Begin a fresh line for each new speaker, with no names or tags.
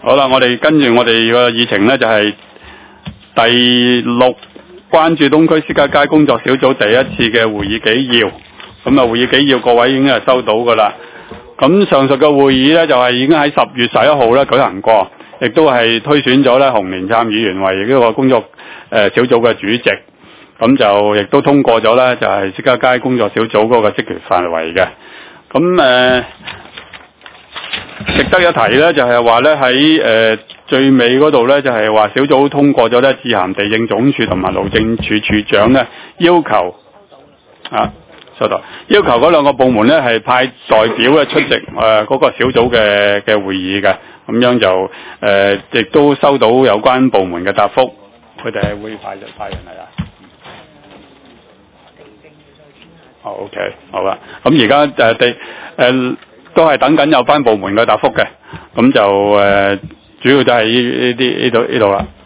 好啦，我哋跟住我哋個議程呢，就係第6關注東區私家街工作小組第一次嘅會議紀要。咁啊，會議紀要各位已經係收到噶啦。咁上述嘅會議呢，就係已經喺10月11號咧舉行過，亦都係推選咗咧洪連杉議員為呢個工作小組嘅主席。咁就亦都通過咗咧，就係私家街工作小組嗰個職權範圍嘅。咁值得一提咧，就係話咧喺最尾嗰度咧，就係話小組通過咗咧，致函地政總署同埋路政署署長咧，要求收到，要求嗰兩個部門咧係派代表咧出席嗰個小組嘅會議嘅。咁樣就亦都收到有關部門嘅答覆，佢哋係會派人嚟啊。OK， 好啦，咁而家都係等緊有關部門嘅答覆嘅，咁就主要就係呢度啦。